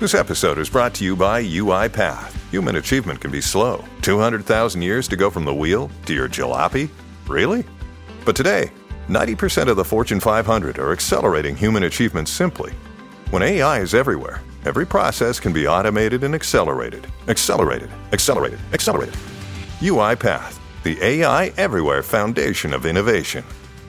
This episode is brought to you by UiPath. Human achievement can be slow. 200,000 years to go from the wheel to your jalopy? Really? But today, 90% of the Fortune 500 are accelerating human achievement simply. When AI is everywhere, every process can be automated and accelerated. Accelerated. UiPath, the AI everywhere foundation of innovation.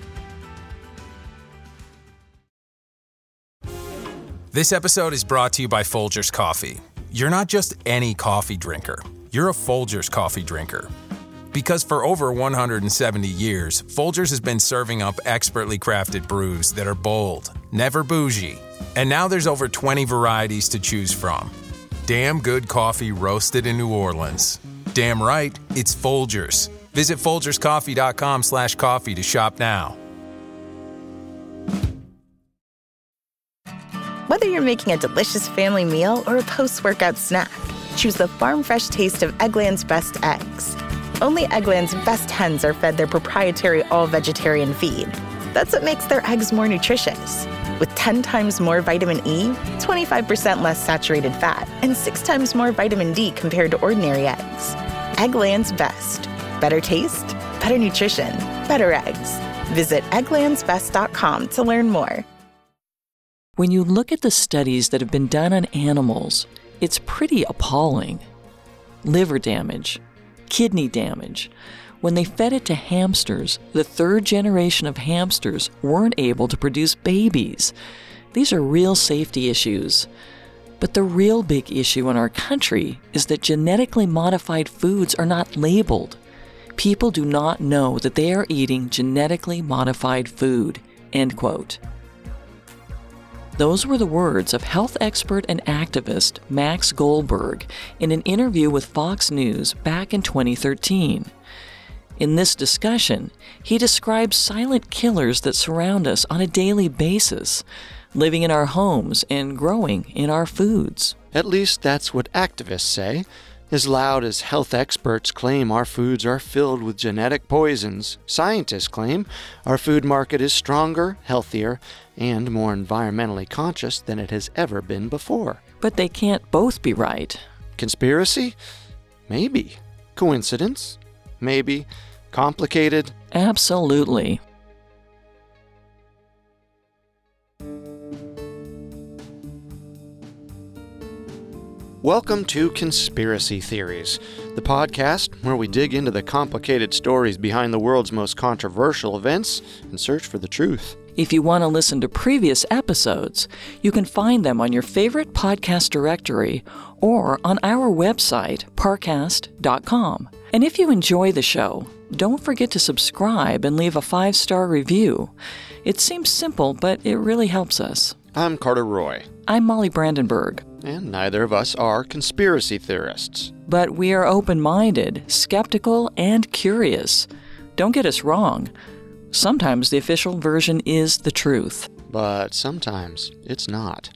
This episode is brought to you by Folgers Coffee. You're not just any coffee drinker. You're a Folgers coffee drinker. Because for over 170 years, Folgers has been serving up expertly crafted brews that are bold, never bougie. And now there's over 20 varieties to choose from. Damn good coffee roasted in New Orleans. Damn right, it's Folgers. Visit FolgersCoffee.com/coffee to shop now. Whether you're making a delicious family meal or a post-workout snack, choose the farm-fresh taste of Eggland's Best Eggs. Only Eggland's best hens are fed their proprietary all-vegetarian feed. That's what makes their eggs more nutritious. With 10 times more vitamin E, 25% less saturated fat, and 6 times more vitamin D compared to ordinary eggs. Eggland's Best. Better taste, better nutrition, better eggs. Visit egglandsbest.com to learn more. When you look at the studies that have been done on animals, it's pretty appalling. Liver damage, kidney damage. When they fed it to hamsters, the third generation of hamsters weren't able to produce babies. These are real safety issues. But the real big issue in our country is that genetically modified foods are not labeled. People do not know that they are eating genetically modified food. End quote. Those were the words of health expert and activist Max Goldberg in an interview with Fox News back in 2013. In this discussion, he describes silent killers that surround us on a daily basis, living in our homes and growing in our foods. At least that's what activists say. As loud as health experts claim our foods are filled with genetic poisons, scientists claim our food market is stronger, healthier, and more environmentally conscious than it has ever been before. But they can't both be right. Conspiracy? Maybe. Coincidence? Maybe. Complicated? Absolutely. Welcome to Conspiracy Theories, the podcast where we dig into the complicated stories behind the world's most controversial events and search for the truth. If you want to listen to previous episodes, you can find them on your favorite podcast directory or on our website, parcast.com. And if you enjoy the show, don't forget to subscribe and leave a 5-star review. It seems simple, but it really helps us. I'm Carter Roy. I'm Molly Brandenburg. And neither of us are conspiracy theorists. But we are open-minded, skeptical, and curious. Don't get us wrong. Sometimes the official version is the truth. But sometimes it's not.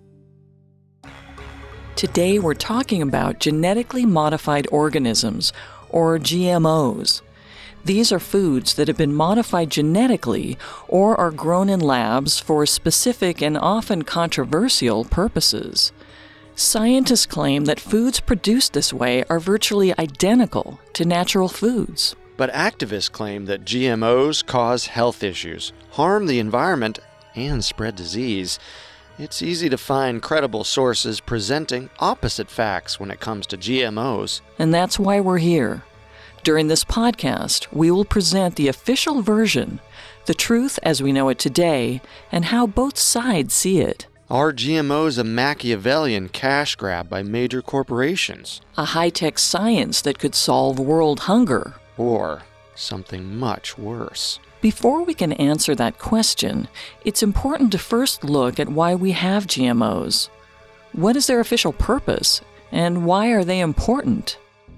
Today we're talking about genetically modified organisms, or GMOs. These are foods that have been modified genetically or are grown in labs for specific and often controversial purposes. Scientists claim that foods produced this way are virtually identical to natural foods. But activists claim that GMOs cause health issues, harm the environment, and spread disease. It's easy to find credible sources presenting opposite facts when it comes to GMOs. And that's why we're here. During this podcast, we will present the official version, the truth as we know it today, and how both sides see it. Are GMOs a Machiavellian cash grab by major corporations? A high-tech science that could solve world hunger? Or something much worse? Before we can answer that question, it's important to first look at why we have GMOs. What is their official purpose, and why are they important?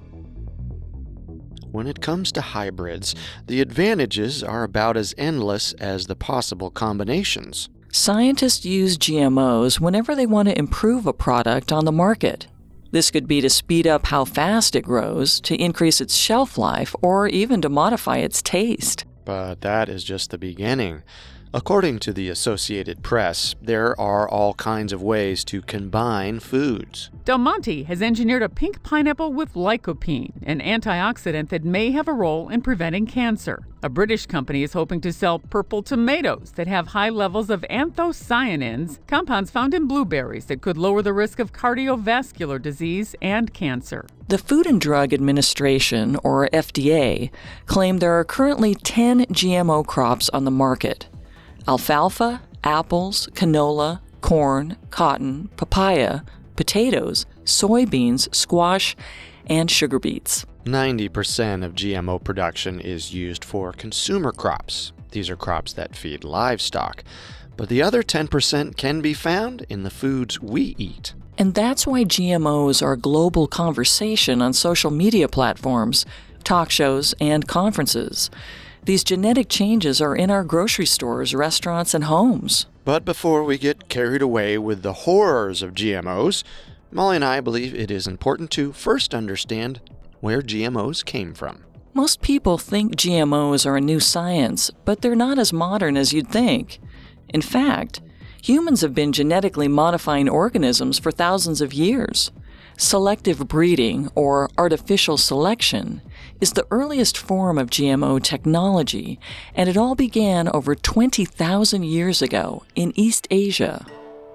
When it comes to hybrids, the advantages are about as endless as the possible combinations. Scientists use GMOs whenever they want to improve a product on the market. This could be to speed up how fast it grows, to increase its shelf life, or even to modify its taste. But that is just the beginning. According to the Associated Press, there are all kinds of ways to combine foods. Del Monte has engineered a pink pineapple with lycopene, an antioxidant that may have a role in preventing cancer. A British company is hoping to sell purple tomatoes that have high levels of anthocyanins, compounds found in blueberries that could lower the risk of cardiovascular disease and cancer. The Food and Drug Administration, or FDA, claimed there are currently 10 GMO crops on the market: alfalfa, apples, canola, corn, cotton, papaya, potatoes, soybeans, squash, and sugar beets. 90% of GMO production is used for consumer crops. These are crops that feed livestock. But the other 10% can be found in the foods we eat. And that's why GMOs are a global conversation on social media platforms, talk shows, and conferences. These genetic changes are in our grocery stores, restaurants, and homes. But before we get carried away with the horrors of GMOs, Molly and I believe it is important to first understand where GMOs came from. Most people think GMOs are a new science, but they're not as modern as you'd think. In fact, humans have been genetically modifying organisms for thousands of years. Selective breeding, or artificial selection, is the earliest form of GMO technology, and it all began over 20,000 years ago in East Asia.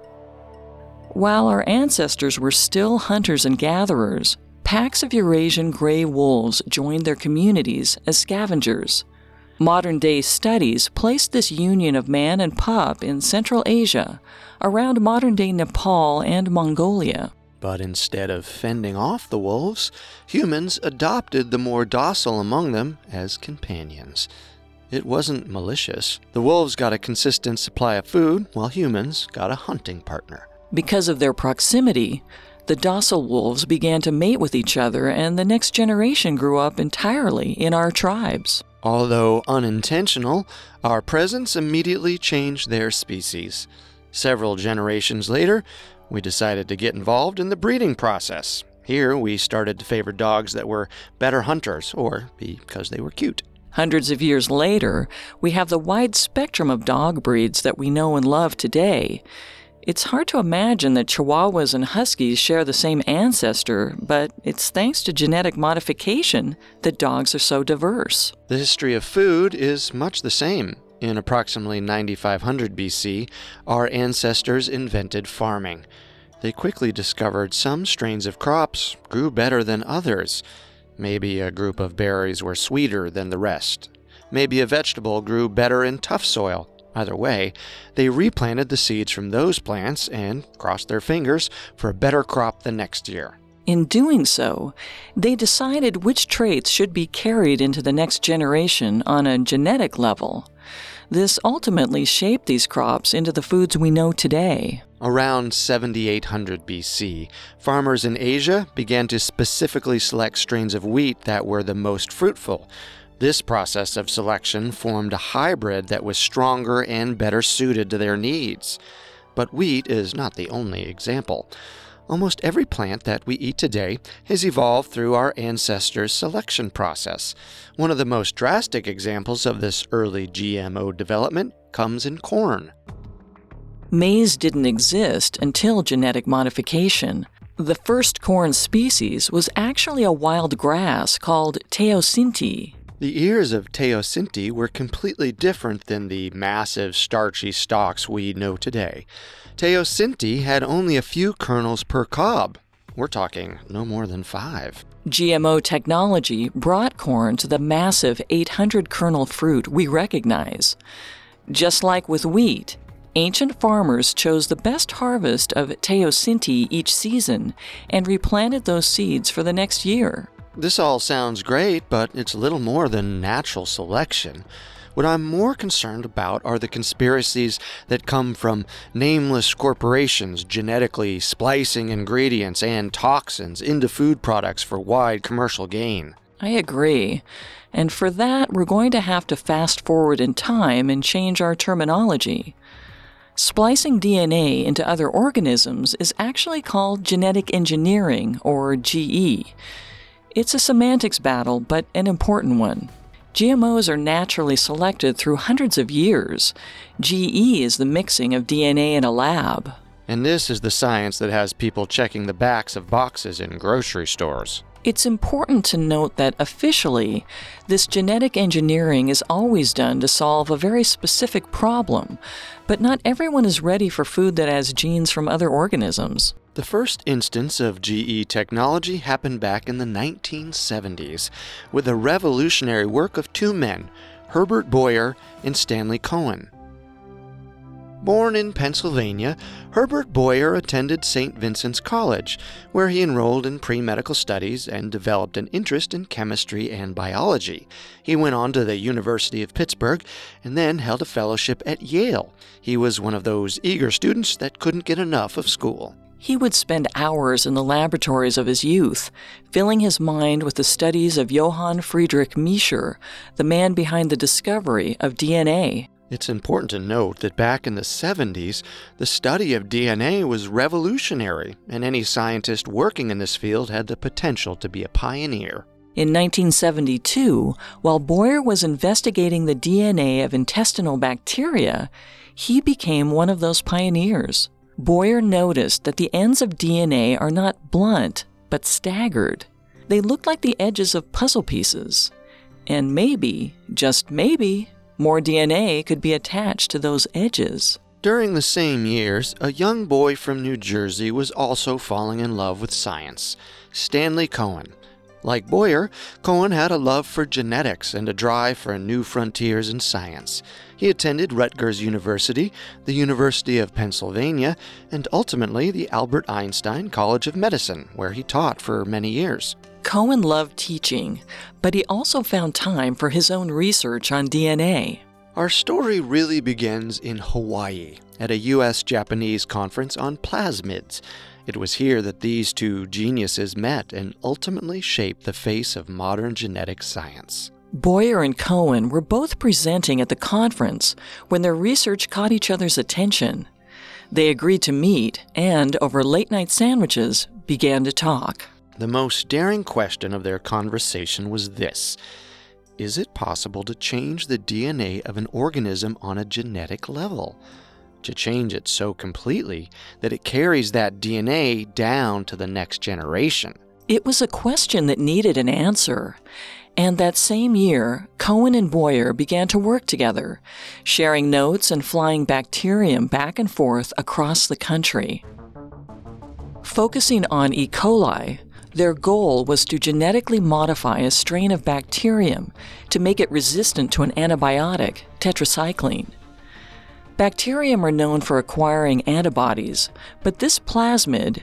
While our ancestors were still hunters and gatherers, packs of Eurasian gray wolves joined their communities as scavengers. Modern-day studies placed this union of man and pup in Central Asia, around modern-day Nepal and Mongolia. But instead of fending off the wolves, humans adopted the more docile among them as companions. It wasn't malicious. The wolves got a consistent supply of food, while humans got a hunting partner. Because of their proximity, the docile wolves began to mate with each other, and the next generation grew up entirely in our tribes. Although unintentional, our presence immediately changed their species. Several generations later, we decided to get involved in the breeding process. Here, we started to favor dogs that were better hunters, or because they were cute. Hundreds of years later, we have the wide spectrum of dog breeds that we know and love today. It's hard to imagine that Chihuahuas and Huskies share the same ancestor, but it's thanks to genetic modification that dogs are so diverse. The history of food is much the same. In approximately 9500 BC, our ancestors invented farming. They quickly discovered some strains of crops grew better than others. Maybe a group of berries were sweeter than the rest. Maybe a vegetable grew better in tough soil. Either way, they replanted the seeds from those plants and crossed their fingers for a better crop the next year. In doing so, they decided which traits should be carried into the next generation on a genetic level. This ultimately shaped these crops into the foods we know today. Around 7800 BC, farmers in Asia began to specifically select strains of wheat that were the most fruitful. This process of selection formed a hybrid that was stronger and better suited to their needs. But wheat is not the only example. Almost every plant that we eat today has evolved through our ancestors' selection process. One of the most drastic examples of this early GMO development comes in corn. Maize didn't exist until genetic modification. The first corn species was actually a wild grass called teosinte. The ears of teosinte were completely different than the massive, starchy stalks we know today. Teosinte had only a few kernels per cob. We're talking no more than 5. GMO technology brought corn to the massive 800-kernel fruit we recognize. Just like with wheat, ancient farmers chose the best harvest of teosinte each season and replanted those seeds for the next year. This all sounds great, but it's little more than natural selection. What I'm more concerned about are the conspiracies that come from nameless corporations genetically splicing ingredients and toxins into food products for wide commercial gain. I agree. And for that, we're going to have to fast forward in time and change our terminology. Splicing DNA into other organisms is actually called genetic engineering, or GE. It's a semantics battle, but an important one. GMOs are naturally selected through hundreds of years. GE is the mixing of DNA in a lab. And this is the science that has people checking the backs of boxes in grocery stores. It's important to note that officially, this genetic engineering is always done to solve a very specific problem, but not everyone is ready for food that has genes from other organisms. The first instance of GE technology happened back in the 1970s with the revolutionary work of two men, Herbert Boyer and Stanley Cohen. Born in Pennsylvania, Herbert Boyer attended St. Vincent's College, where he enrolled in pre-medical studies and developed an interest in chemistry and biology. He went on to the University of Pittsburgh and then held a fellowship at Yale. He was one of those eager students that couldn't get enough of school. He would spend hours in the laboratories of his youth, filling his mind with the studies of Johann Friedrich Miescher, the man behind the discovery of DNA. It's important to note that back in the 70s, the study of DNA was revolutionary, and any scientist working in this field had the potential to be a pioneer. In 1972, while Boyer was investigating the DNA of intestinal bacteria, he became one of those pioneers. Boyer noticed that the ends of DNA are not blunt, but staggered. They look like the edges of puzzle pieces. And maybe, just maybe, more DNA could be attached to those edges. During the same years, a young boy from New Jersey was also falling in love with science, Stanley Cohen. Like Boyer, Cohen had a love for genetics and a drive for new frontiers in science. He attended Rutgers University, the University of Pennsylvania, and ultimately the Albert Einstein College of Medicine, where he taught for many years. Cohen loved teaching, but he also found time for his own research on DNA. Our story really begins in Hawaii, at a U.S.-Japanese conference on plasmids. It was here that these two geniuses met and ultimately shaped the face of modern genetic science. Boyer and Cohen were both presenting at the conference when their research caught each other's attention. They agreed to meet and, over late-night sandwiches, began to talk. The most daring question of their conversation was this: is it possible to change the DNA of an organism on a genetic level? To change it so completely that it carries that DNA down to the next generation? It was a question that needed an answer. And that same year, Cohen and Boyer began to work together, sharing notes and flying bacterium back and forth across the country. Focusing on E. coli, their goal was to genetically modify a strain of bacterium to make it resistant to an antibiotic, tetracycline. Bacterium are known for acquiring antibodies, but this plasmid,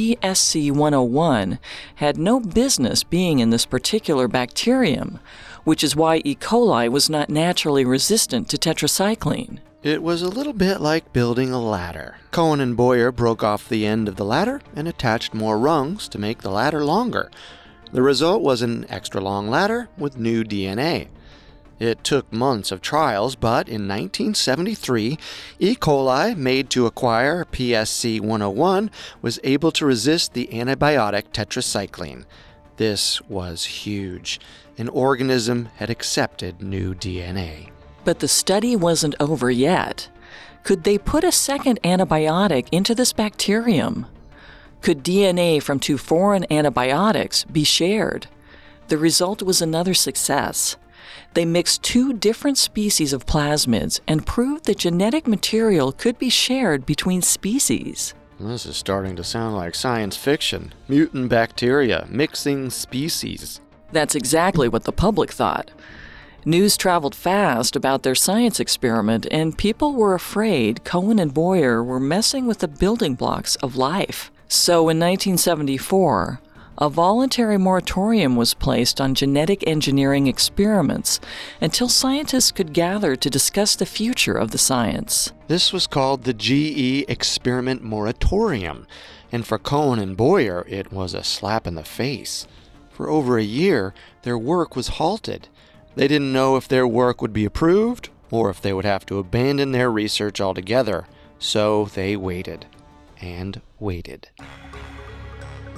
PSC-101, had no business being in this particular bacterium, which is why E. coli was not naturally resistant to tetracycline. It was a little bit like building a ladder. Cohen and Boyer broke off the end of the ladder and attached more rungs to make the ladder longer. The result was an extra long ladder with new DNA. It took months of trials, but in 1973, E. coli, made to acquire PSC-101, was able to resist the antibiotic tetracycline. This was huge. An organism had accepted new DNA. But the study wasn't over yet. Could they put a second antibiotic into this bacterium? Could DNA from two foreign antibiotics be shared? The result was another success. They mixed two different species of plasmids and proved that genetic material could be shared between species. This is starting to sound like science fiction. Mutant bacteria mixing species. That's exactly what the public thought. News traveled fast about their science experiment, and people were afraid Cohen and Boyer were messing with the building blocks of life. So in 1974, a voluntary moratorium was placed on genetic engineering experiments until scientists could gather to discuss the future of the science. This was called the GE Experiment Moratorium, and for Cohen and Boyer, it was a slap in the face. For over a year, their work was halted. They didn't know if their work would be approved or if they would have to abandon their research altogether. So they waited and waited.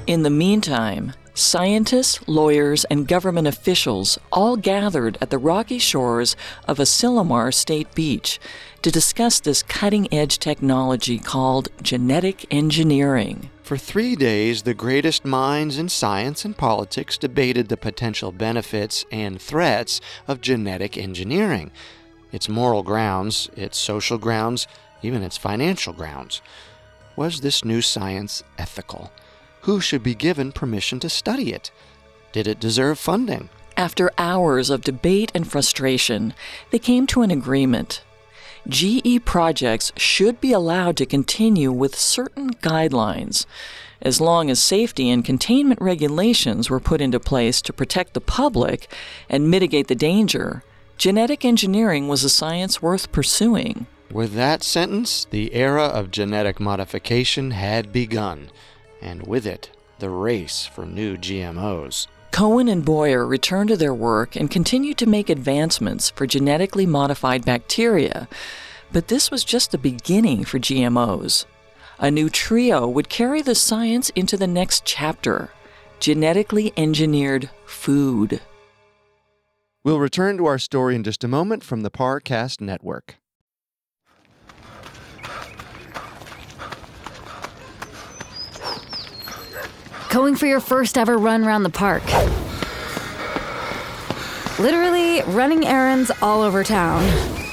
In the meantime, scientists, lawyers, and government officials all gathered at the rocky shores of Asilomar State Beach to discuss this cutting-edge technology called genetic engineering. For 3 days, the greatest minds in science and politics debated the potential benefits and threats of genetic engineering, its moral grounds, its social grounds, even its financial grounds. Was this new science ethical? Who should be given permission to study it? Did it deserve funding? After hours of debate and frustration, they came to an agreement. GE projects should be allowed to continue with certain guidelines, as long as safety and containment regulations were put into place to protect the public and mitigate the danger. Genetic engineering was a science worth pursuing. With that sentence, the era of genetic modification had begun, and with it, the race for new GMOs. Cohen and Boyer returned to their work and continued to make advancements for genetically modified bacteria, but this was just the beginning for GMOs. A new trio would carry the science into the next chapter: genetically engineered food. We'll return to our story in just a moment from the Parcast Network. Going for your first ever run around the park. Literally running errands all over town.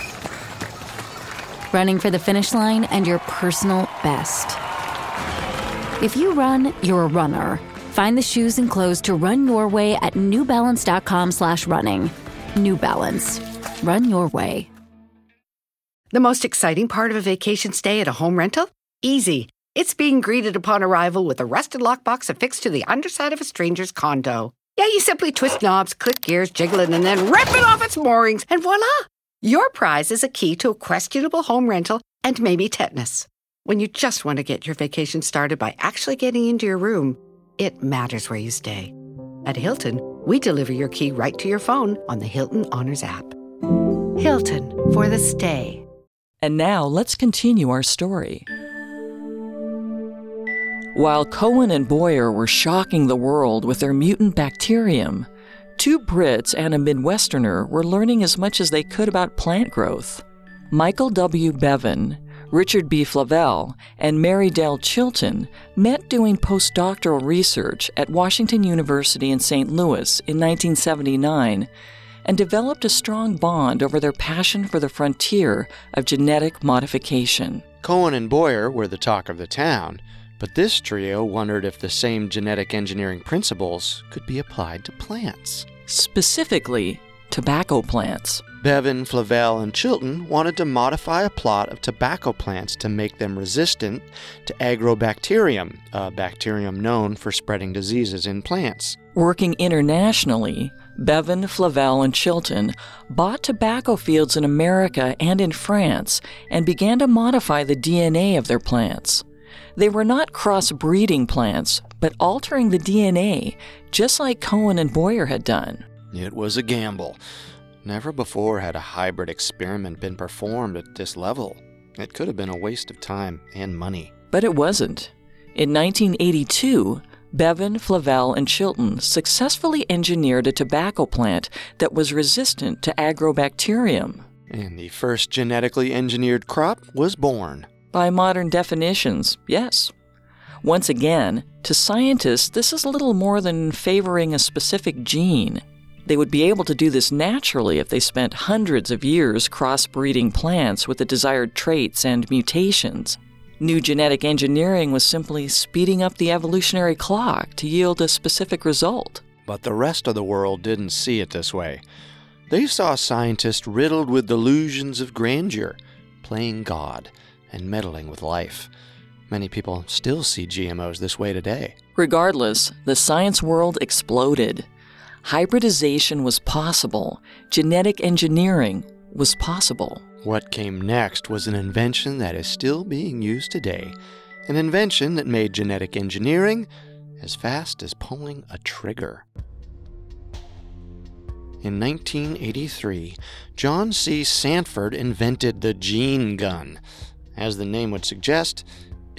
Running for the finish line and your personal best. If you run, you're a runner. Find the shoes and clothes to run your way at newbalance.com/running. New Balance. Run your way. The most exciting part of a vacation stay at a home rental? Easy. It's being greeted upon arrival with a rusted lockbox affixed to the underside of a stranger's condo. Yeah, you simply twist knobs, click gears, jiggle it, and then rip it off its moorings, and voila! Your prize is a key to a questionable home rental and maybe tetanus. When you just want to get your vacation started by actually getting into your room, it matters where you stay. At Hilton, we deliver your key right to your phone on the Hilton Honors app. Hilton, for the stay. And now let's continue our story. While Cohen and Boyer were shocking the world with their mutant bacterium, two Brits and a Midwesterner were learning as much as they could about plant growth. Michael W. Bevan, Richard B. Flavell, and Mary Dell Chilton met doing postdoctoral research at Washington University in St. Louis in 1979 and developed a strong bond over their passion for the frontier of genetic modification. Cohen and Boyer were the talk of the town, but this trio wondered if the same genetic engineering principles could be applied to plants. Specifically, tobacco plants. Bevan, Flavell, and Chilton wanted to modify a plot of tobacco plants to make them resistant to Agrobacterium, a bacterium known for spreading diseases in plants. Working internationally, Bevan, Flavell, and Chilton bought tobacco fields in America and in France and began to modify the DNA of their plants. They were not cross-breeding plants, but altering the DNA, just like Cohen and Boyer had done. It was a gamble. Never before had a hybrid experiment been performed at this level. It could have been a waste of time and money. But it wasn't. In 1982, Bevan, Flavell, and Chilton successfully engineered a tobacco plant that was resistant to Agrobacterium. And the first genetically engineered crop was born. By modern definitions, yes. Once again, to scientists, this is little more than favoring a specific gene. They would be able to do this naturally if they spent hundreds of years crossbreeding plants with the desired traits and mutations. New genetic engineering was simply speeding up the evolutionary clock to yield a specific result. But the rest of the world didn't see it this way. They saw scientists riddled with delusions of grandeur, playing God, and meddling with life. Many people still see GMOs this way today. Regardless, the science world exploded. Hybridization was possible. Genetic engineering was possible. What came next was an invention that is still being used today. An invention that made genetic engineering as fast as pulling a trigger. In 1983, John C. Sanford invented the gene gun. As the name would suggest,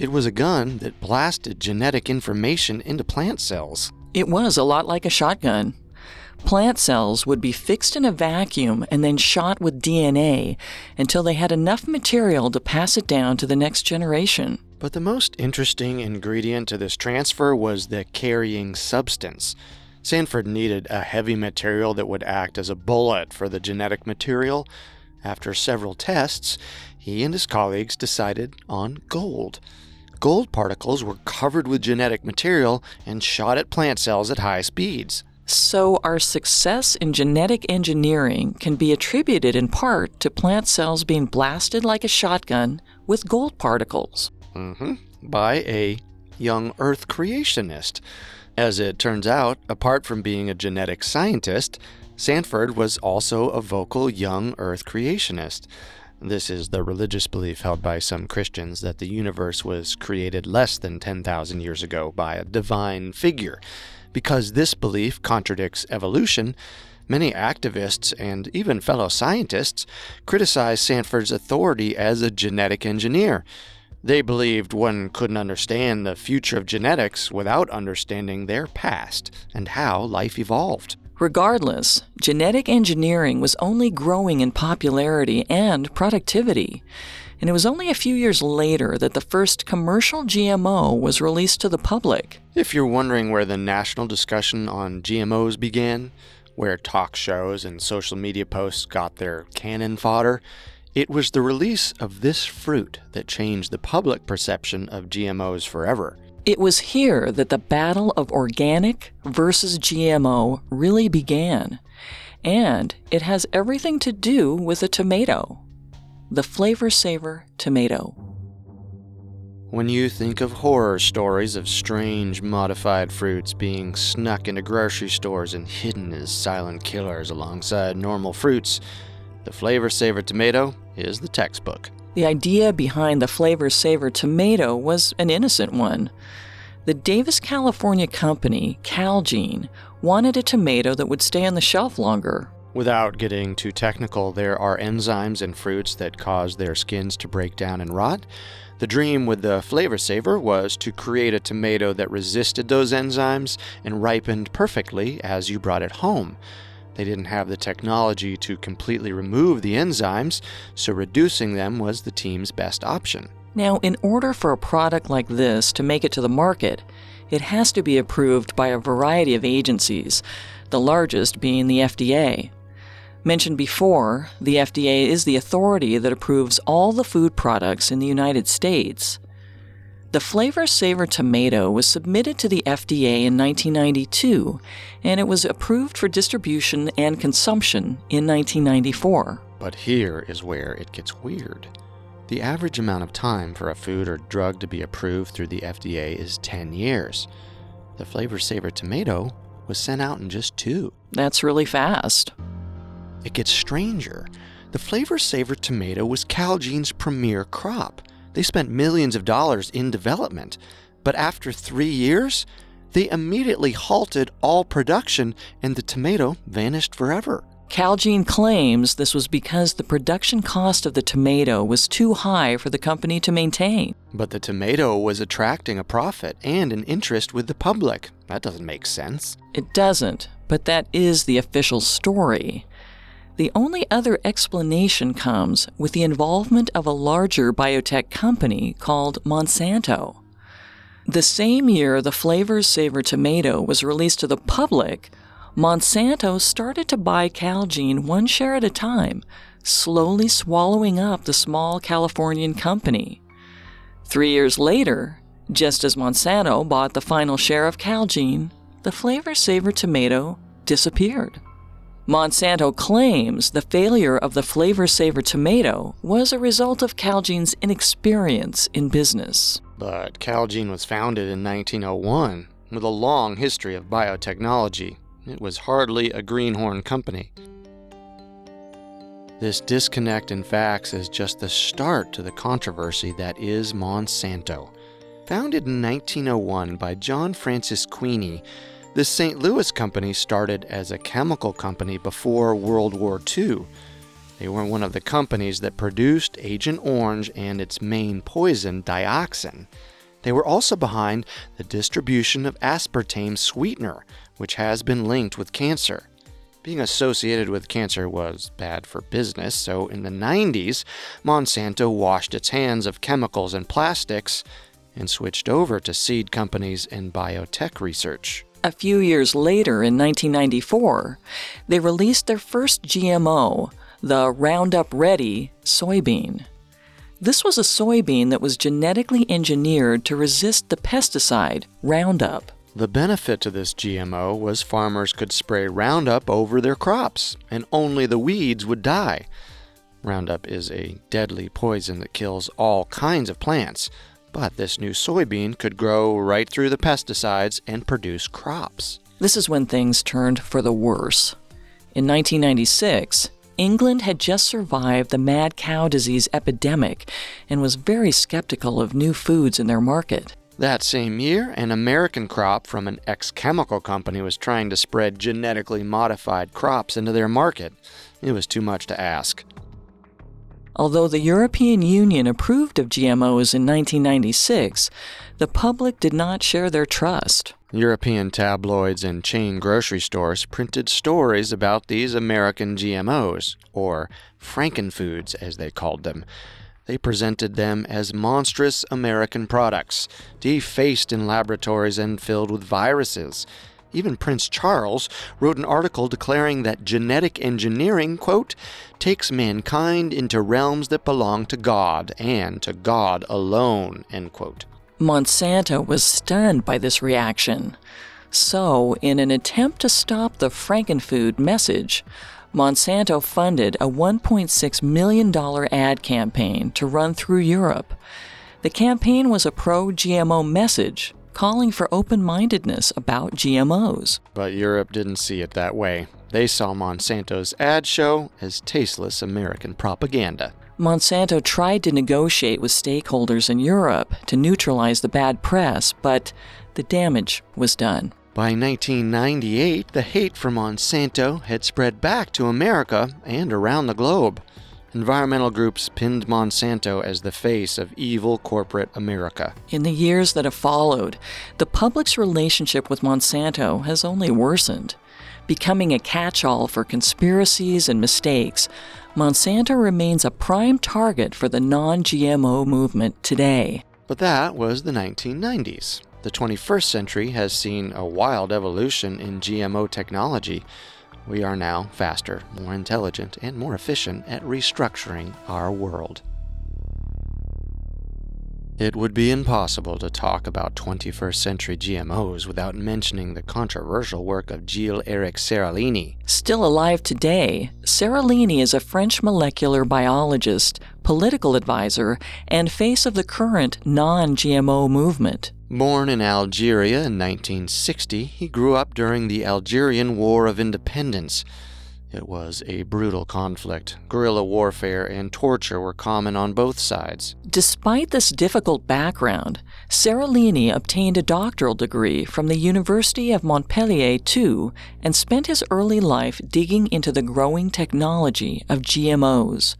It was a gun that blasted genetic information into plant cells. It was a lot like a shotgun. Plant cells would be fixed in a vacuum and then shot with DNA until they had enough material to pass it down to the next generation. But the most interesting ingredient to this transfer was the carrying substance. Sanford needed a heavy material that would act as a bullet for the genetic material. After several tests, he and his colleagues decided on gold. Gold particles were covered with genetic material and shot at plant cells at high speeds. So our success in genetic engineering can be attributed in part to plant cells being blasted like a shotgun with gold particles. By a young Earth creationist. As it turns out, apart from being a genetic scientist, Sanford was also a vocal young Earth creationist. This is the religious belief held by some Christians that the universe was created less than 10,000 years ago by a divine figure. Because this belief contradicts evolution, many activists and even fellow scientists criticize Sanford's authority as a genetic engineer. They believed one couldn't understand the future of genetics without understanding their past and how life evolved. Regardless, genetic engineering was only growing in popularity and productivity, and it was only a few years later that the first commercial GMO was released to the public. If you're wondering where the national discussion on GMOs began, where talk shows and social media posts got their cannon fodder, it was the release of this fruit that changed the public perception of GMOs forever. It was here that the battle of organic versus GMO really began, and it has everything to do with a tomato, the Flavor Saver tomato. When you think of horror stories of strange modified fruits being snuck into grocery stores and hidden as silent killers alongside normal fruits, the Flavor Saver tomato is the textbook. The idea behind the Flavor Saver tomato was an innocent one. The Davis, California company, Calgene, wanted a tomato that would stay on the shelf longer. Without getting too technical, there are enzymes in fruits that cause their skins to break down and rot. The dream with the Flavor Saver was to create a tomato that resisted those enzymes and ripened perfectly as you brought it home. They didn't have the technology to completely remove the enzymes, so reducing them was the team's best option. Now, in order for a product like this to make it to the market, it has to be approved by a variety of agencies, the largest being the FDA. Mentioned before, the FDA is the authority that approves all the food products in the United States. The Flavor Saver tomato was submitted to the FDA in 1992, and it was approved for distribution and consumption in 1994. But here is where it gets weird. The average amount of time for a food or drug to be approved through the FDA is 10 years. The Flavor Saver tomato was sent out in just 2. That's really fast. It gets stranger. The Flavor Saver tomato was Calgene's premier crop. They spent millions of dollars in development, but after 3 years, they immediately halted all production and the tomato vanished forever. Calgene claims this was because the production cost of the tomato was too high for the company to maintain. But the tomato was attracting a profit and an interest with the public. That doesn't make sense. It doesn't, but that is the official story. The only other explanation comes with the involvement of a larger biotech company called Monsanto. The same year the Flavor Saver tomato was released to the public, Monsanto started to buy Calgene one share at a time, slowly swallowing up the small Californian company. 3 years later, just as Monsanto bought the final share of Calgene, the Flavor Saver tomato disappeared. Monsanto claims the failure of the Flavor Saver tomato was a result of Calgene's inexperience in business. But Calgene was founded in 1901 with a long history of biotechnology. It was hardly a greenhorn company. This disconnect in facts is just the start to the controversy that is Monsanto. Founded in 1901 by John Francis Queeny, the St. Louis company started as a chemical company before World War II. They were one of the companies that produced Agent Orange and its main poison, dioxin. They were also behind the distribution of aspartame sweetener, which has been linked with cancer. Being associated with cancer was bad for business, so in the 90s, Monsanto washed its hands of chemicals and plastics and switched over to seed companies and biotech research. A few years later, in 1994, they released their first GMO, the Roundup Ready soybean. This was a soybean that was genetically engineered to resist the pesticide Roundup. The benefit to this GMO was farmers could spray Roundup over their crops, and only the weeds would die. Roundup is a deadly poison that kills all kinds of plants, but this new soybean could grow right through the pesticides and produce crops. This is when things turned for the worse. In 1996, England had just survived the mad cow disease epidemic and was very skeptical of new foods in their market. That same year, an American crop from an ex-chemical company was trying to spread genetically modified crops into their market. It was too much to ask. Although the European Union approved of GMOs in 1996, the public did not share their trust. European tabloids and chain grocery stores printed stories about these American GMOs, or Frankenfoods as they called them. They presented them as monstrous American products, defaced in laboratories and filled with viruses. Even Prince Charles wrote an article declaring that genetic engineering, quote, takes mankind into realms that belong to God and to God alone, end quote. Monsanto was stunned by this reaction. So, in an attempt to stop the Frankenfood message, Monsanto funded a $1.6 million ad campaign to run through Europe. The campaign was a pro-GMO message, calling for open-mindedness about GMOs. But Europe didn't see it that way. They saw Monsanto's ad show as tasteless American propaganda. Monsanto tried to negotiate with stakeholders in Europe to neutralize the bad press, but the damage was done. By 1998, the hate for Monsanto had spread back to America and around the globe. Environmental groups pinned Monsanto as the face of evil corporate America. In the years that have followed, the public's relationship with Monsanto has only worsened. Becoming a catch-all for conspiracies and mistakes, Monsanto remains a prime target for the non-GMO movement today. But that was the 1990s. The 21st century has seen a wild evolution in GMO technology. We are now faster, more intelligent, and more efficient at restructuring our world. It would be impossible to talk about 21st century GMOs without mentioning the controversial work of Gilles-Éric Seralini. Still alive today, Seralini is a French molecular biologist, political advisor, and face of the current non-GMO movement. Born in Algeria in 1960, he grew up during the Algerian War of Independence. It was a brutal conflict. Guerrilla warfare and torture were common on both sides. Despite this difficult background, Seralini obtained a doctoral degree from the University of Montpellier II and spent his early life digging into the growing technology of GMOs.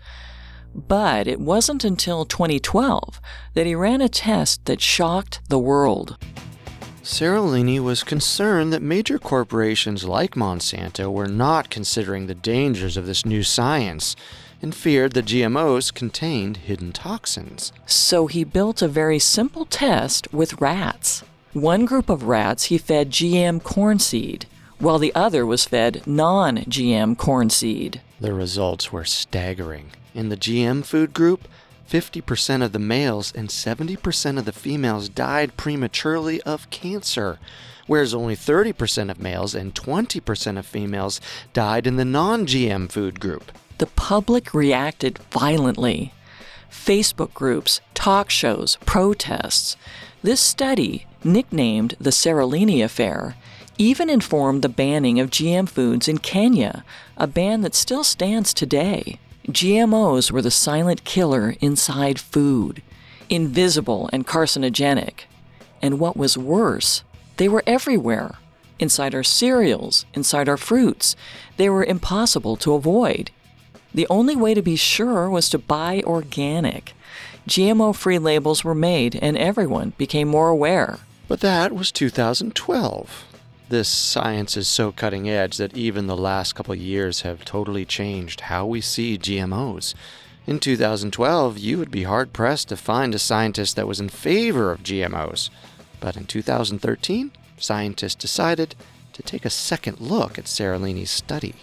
But it wasn't until 2012 that he ran a test that shocked the world. Seralini was concerned that major corporations like Monsanto were not considering the dangers of this new science and feared that GMOs contained hidden toxins. So he built a very simple test with rats. One group of rats he fed GM corn seed, while the other was fed non-GM corn seed. The results were staggering. In the GM food group, 50% of the males and 70% of the females died prematurely of cancer, whereas only 30% of males and 20% of females died in the non-GM food group. The public reacted violently. Facebook groups, talk shows, protests. This study, nicknamed the Seralini Affair, even informed the banning of GM foods in Kenya, a ban that still stands today. GMOs were the silent killer inside food, invisible and carcinogenic. And what was worse, they were everywhere. Inside our cereals, inside our fruits. They were impossible to avoid. The only way to be sure was to buy organic. GMO-free labels were made and everyone became more aware. But that was 2012. This science is so cutting edge that even the last couple of years have totally changed how we see GMOs. In 2012, you would be hard-pressed to find a scientist that was in favor of GMOs. But in 2013, scientists decided to take a second look at Seralini's study.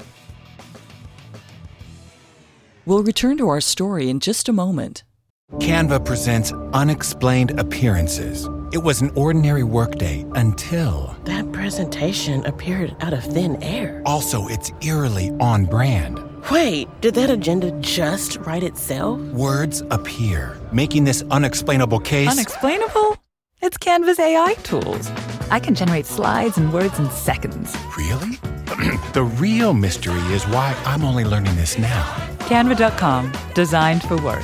We'll return to our story in just a moment. Canva presents Unexplained Appearances. It was an ordinary workday until... That presentation appeared out of thin air. Also, it's eerily on brand. Wait, did that agenda just write itself? Words appear, making this unexplainable case... Unexplainable? It's Canva's AI tools. I can generate slides and words in seconds. Really? The real mystery is why I'm only learning this now. Canva.com, designed for work.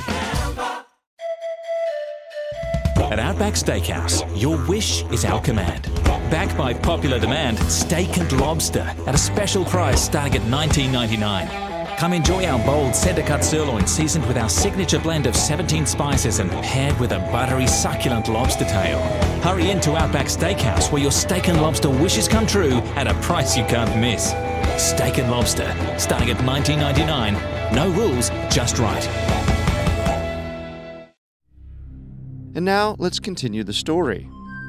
At Outback Steakhouse, your wish is our command. Backed by popular demand, steak and lobster at a special price starting at $19.99. Come enjoy our bold center-cut sirloin seasoned with our signature blend of 17 spices and paired with a buttery, succulent lobster tail. Hurry into Outback Steakhouse where your steak and lobster wishes come true at a price you can't miss. Steak and lobster, starting at $19.99. No rules, just right. And now, let's continue the story.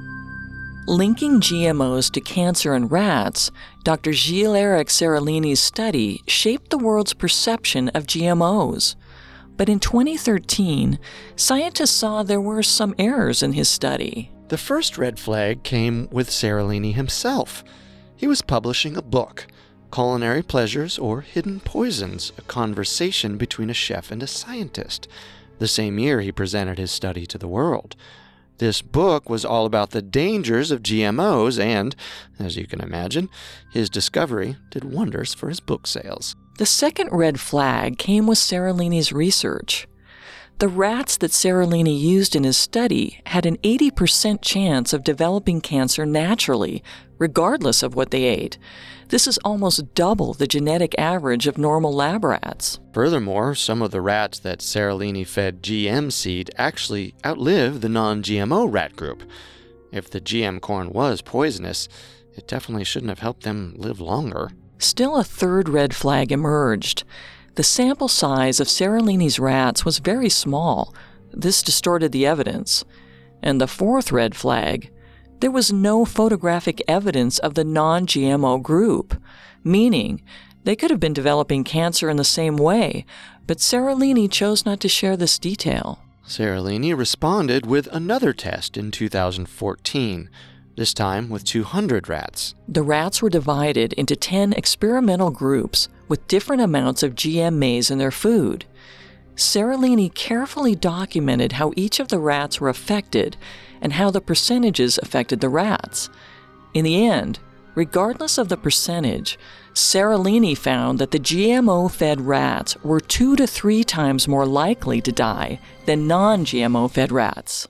Linking GMOs to cancer in rats, Dr. Gilles-Éric Seralini's study shaped the world's perception of GMOs. But in 2013, scientists saw there were some errors in his study. The first red flag came with Seralini himself. He was publishing a book, Culinary Pleasures or Hidden Poisons, a conversation between a chef and a scientist. The same year he presented his study to the world. This book was all about the dangers of GMOs and, as you can imagine, his discovery did wonders for his book sales. The second red flag came with Seralini's research. The rats that Seralini used in his study had an 80% chance of developing cancer naturally, regardless of what they ate. This is almost double the genetic average of normal lab rats. Furthermore, some of the rats that Seralini fed GM seed actually outlived the non-GMO rat group. If the GM corn was poisonous, it definitely shouldn't have helped them live longer. Still, a third red flag emerged. The sample size of Seralini's rats was very small. This distorted the evidence. And the fourth red flag: there was no photographic evidence of the non-GMO group, meaning they could have been developing cancer in the same way, but Seralini chose not to share this detail. Seralini responded with another test in 2014, this time with 200 rats. The rats were divided into 10 experimental groups with different amounts of GM maize in their food. Seralini carefully documented how each of the rats were affected and how the percentages affected the rats. In the end, regardless of the percentage, Seralini found that the GMO-fed rats were 2 to 3 times more likely to die than non-GMO-fed rats.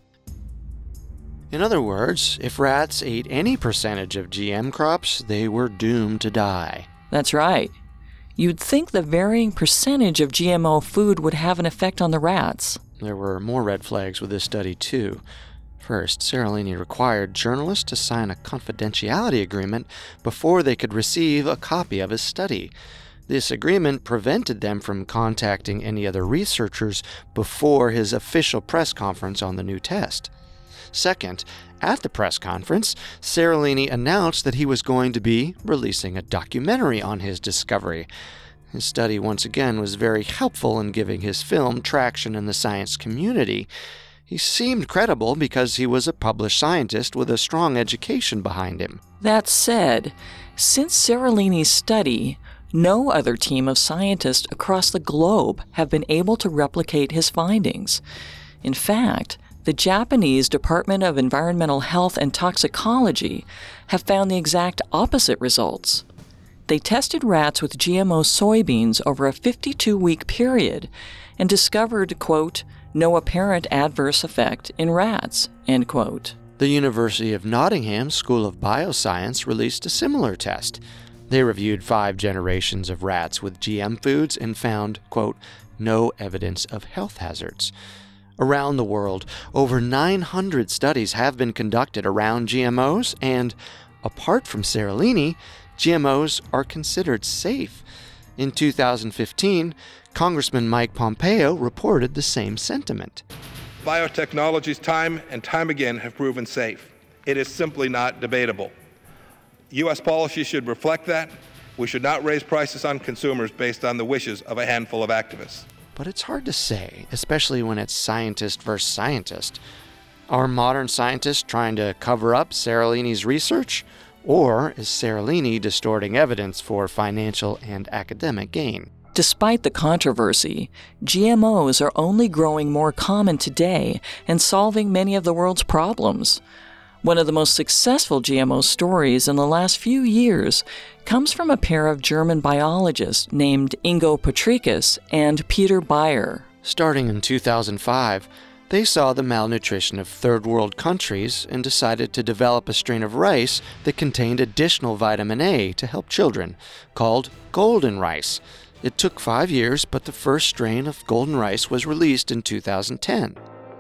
In other words, if rats ate any percentage of GM crops, they were doomed to die. That's right. You'd think the varying percentage of GMO food would have an effect on the rats. There were more red flags with this study, too. First, Seralini required journalists to sign a confidentiality agreement before they could receive a copy of his study. This agreement prevented them from contacting any other researchers before his official press conference on the new test. Second, at the press conference, Seralini announced that he was going to be releasing a documentary on his discovery. His study, once again, was very helpful in giving his film traction in the science community. He seemed credible because he was a published scientist with a strong education behind him. That said, since Seralini's study, no other team of scientists across the globe have been able to replicate his findings. In fact, the Japanese Department of Environmental Health and Toxicology have found the exact opposite results. They tested rats with GMO soybeans over a 52-week period and discovered, quote, no apparent adverse effect in rats, end quote. The University of Nottingham School of Bioscience released a similar test. They reviewed 5 generations of rats with GM foods and found, quote, no evidence of health hazards. Around the world, over 900 studies have been conducted around GMOs, and apart from Seralini, GMOs are considered safe. In 2015, Congressman Mike Pompeo reported the same sentiment. Biotechnologies time and time again have proven safe. It is simply not debatable. U.S. policy should reflect that. We should not raise prices on consumers based on the wishes of a handful of activists. But it's hard to say, especially when it's scientist versus scientist. Are modern scientists trying to cover up Seralini's research? Or is Seralini distorting evidence for financial and academic gain? Despite the controversy, GMOs are only growing more common today and solving many of the world's problems. One of the most successful GMO stories in the last few years comes from a pair of German biologists named Ingo Petrakis and Peter Beyer. Starting in 2005, they saw the malnutrition of third world countries and decided to develop a strain of rice that contained additional vitamin A to help children, called golden rice. It took 5 years, but the first strain of golden rice was released in 2010.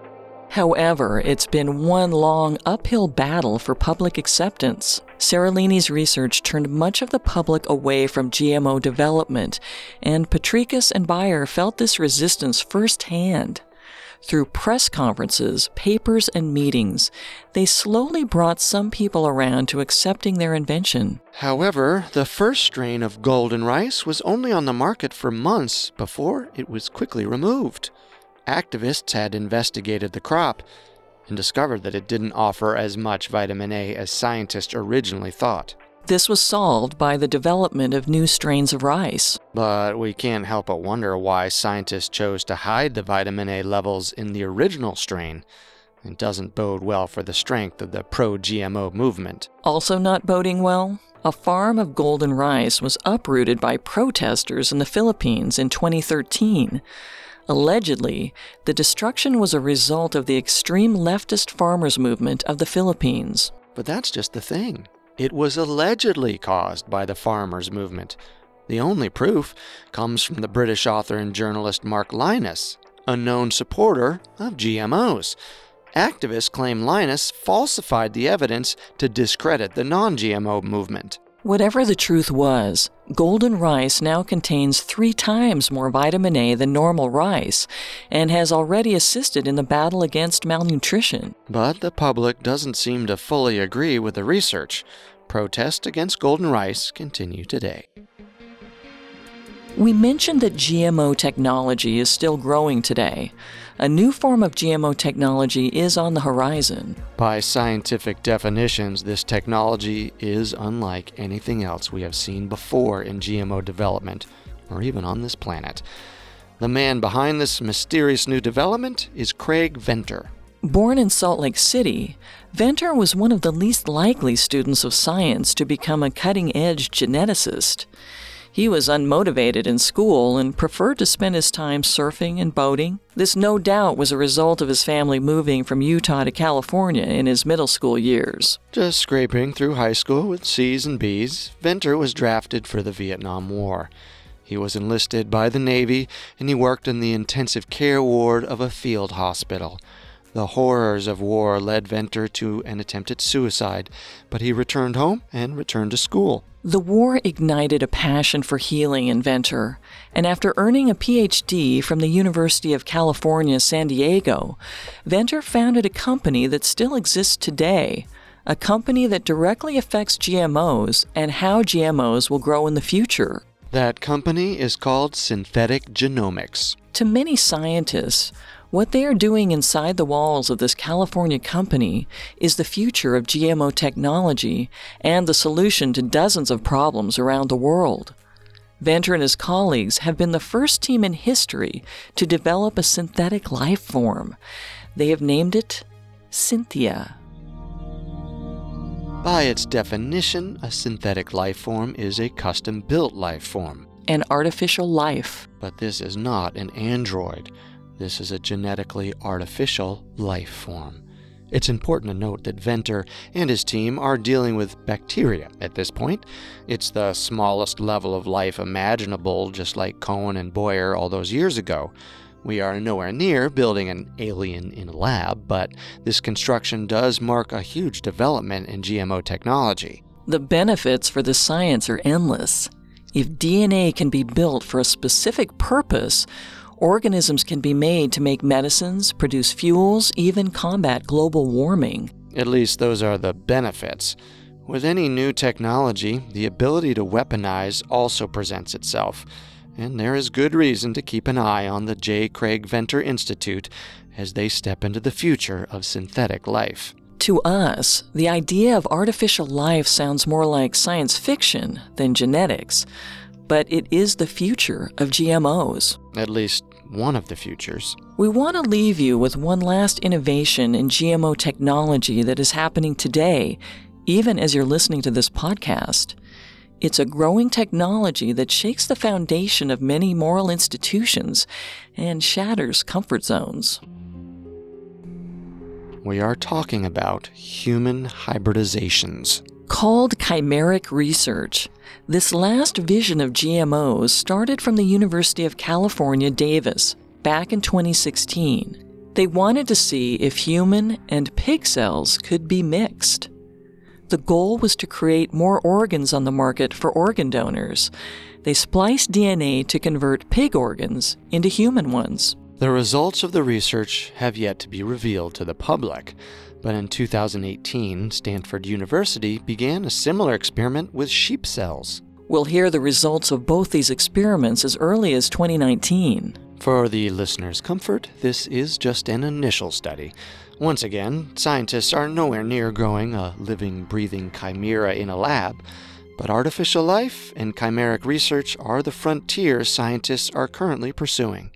However, it's been one long uphill battle for public acceptance. Seralini's research turned much of the public away from GMO development, and Petrakis and Beyer felt this resistance firsthand. Through press conferences, papers, and meetings, they slowly brought some people around to accepting their invention. However, the first strain of golden rice was only on the market for months before it was quickly removed. Activists had investigated the crop and discovered that it didn't offer as much vitamin A as scientists originally thought. This was solved by the development of new strains of rice. But we can't help but wonder why scientists chose to hide the vitamin A levels in the original strain. It doesn't bode well for the strength of the pro-GMO movement. Also not boding well, a farm of golden rice was uprooted by protesters in the Philippines in 2013. Allegedly, the destruction was a result of the extreme leftist farmers' movement of the Philippines. But that's just the thing. It was allegedly caused by the farmers' movement. The only proof comes from the British author and journalist Mark Lynas, a known supporter of GMOs. Activists claim Lynas falsified the evidence to discredit the non-GMO movement. Whatever the truth was, golden rice now contains 3 times more vitamin A than normal rice and has already assisted in the battle against malnutrition. But the public doesn't seem to fully agree with the research. Protests against golden rice continue today. We mentioned that GMO technology is still growing today. A new form of GMO technology is on the horizon. By scientific definitions, this technology is unlike anything else we have seen before in GMO development, or even on this planet. The man behind this mysterious new development is Craig Venter. Born in Salt Lake City, Venter was one of the least likely students of science to become a cutting-edge geneticist. He was unmotivated in school and preferred to spend his time surfing and boating. This no doubt was a result of his family moving from Utah to California in his middle school years. Just scraping through high school with C's and B's, Venter was drafted for the Vietnam War. He was enlisted by the Navy, and he worked in the intensive care ward of a field hospital. The horrors of war led Venter to an attempted suicide, but he returned home and returned to school. The war ignited a passion for healing in Venter, and after earning a PhD from the University of California, San Diego, Venter founded a company that still exists today, a company that directly affects GMOs and how GMOs will grow in the future. That company is called Synthetic Genomics. To many scientists, what they are doing inside the walls of this California company is the future of GMO technology and the solution to dozens of problems around the world. Venter and his colleagues have been the first team in history to develop a synthetic life form. They have named it Synthia. By its definition, a synthetic life form is a custom-built life form. An artificial life. But this is not an android. This is a genetically artificial life form. It's important to note that Venter and his team are dealing with bacteria at this point. It's the smallest level of life imaginable, just like Cohen and Boyer all those years ago. We are nowhere near building an alien in a lab, but this construction does mark a huge development in GMO technology. The benefits for the science are endless. If DNA can be built for a specific purpose, organisms can be made to make medicines, produce fuels, even combat global warming. At least those are the benefits. With any new technology, the ability to weaponize also presents itself, and there is good reason to keep an eye on the J. Craig Venter Institute as they step into the future of synthetic life. To us, the idea of artificial life sounds more like science fiction than genetics, but it is the future of GMOs. At least one of the futures. We want to leave you with one last innovation in GMO technology that is happening today, even as you're listening to this podcast. It's a growing technology that shakes the foundation of many moral institutions and shatters comfort zones. We are talking about human hybridizations. Called chimeric research, this last vision of GMOs started from the University of California, Davis, back in 2016. They wanted to see if human and pig cells could be mixed. The goal was to create more organs on the market for organ donors. They spliced DNA to convert pig organs into human ones. The results of the research have yet to be revealed to the public, but in 2018, Stanford University began a similar experiment with sheep cells. We'll hear the results of both these experiments as early as 2019. For the listener's comfort, this is just an initial study. Once again, scientists are nowhere near growing a living, breathing chimera in a lab, but artificial life and chimeric research are the frontiers scientists are currently pursuing.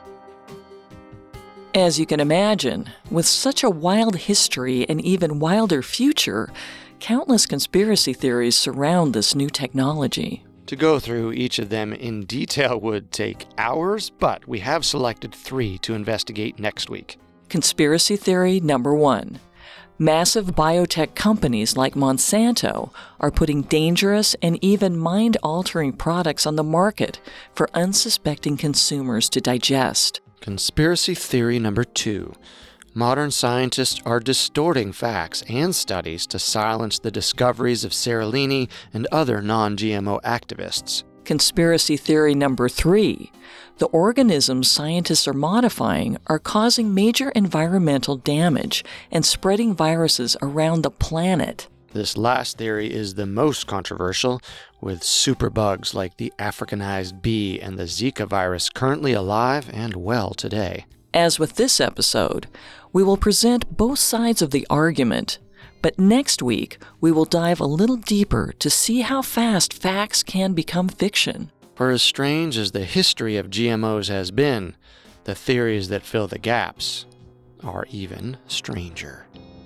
As you can imagine, with such a wild history and even wilder future, countless conspiracy theories surround this new technology. To go through each of them in detail would take hours, but we have selected 3 to investigate next week. Conspiracy theory number 1. Massive biotech companies like Monsanto are putting dangerous and even mind-altering products on the market for unsuspecting consumers to digest. Conspiracy theory number 2. Modern scientists are distorting facts and studies to silence the discoveries of Seralini and other non-GMO activists. Conspiracy theory number 3. The organisms scientists are modifying are causing major environmental damage and spreading viruses around the planet. This last theory is the most controversial, with superbugs like the Africanized bee and the Zika virus currently alive and well today. As with this episode, we will present both sides of the argument, but next week we will dive a little deeper to see how fast facts can become fiction. For as strange as the history of GMOs has been, the theories that fill the gaps are even stranger.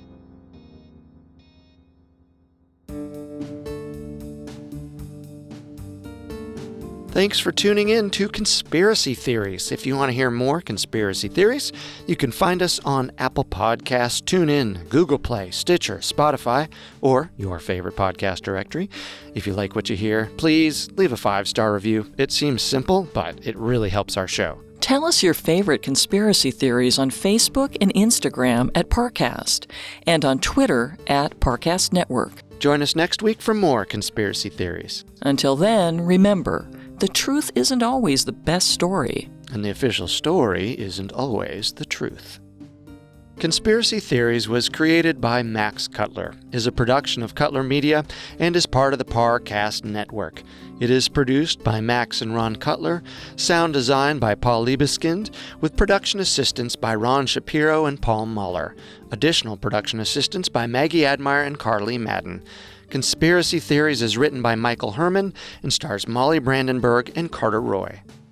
Thanks for tuning in to Conspiracy Theories. If you want to hear more conspiracy theories, you can find us on Apple Podcasts, TuneIn, Google Play, Stitcher, Spotify, or your favorite podcast directory. If you like what you hear, please leave a 5-star review. It seems simple, but it really helps our show. Tell us your favorite conspiracy theories on Facebook and Instagram at Parcast, and on Twitter at Parcast Network. Join us next week for more conspiracy theories. Until then, remember, the truth isn't always the best story. And the official story isn't always the truth. Conspiracy Theories was created by Max Cutler, is a production of Cutler Media, and is part of the Parcast Network. It is produced by Max and Ron Cutler, sound design by Paul Liebeskind, with production assistance by Ron Shapiro and Paul Muller. Additional production assistance by Maggie Admire and Carly Madden. Conspiracy Theories is written by Michael Herman and stars Molly Brandenburg and Carter Roy.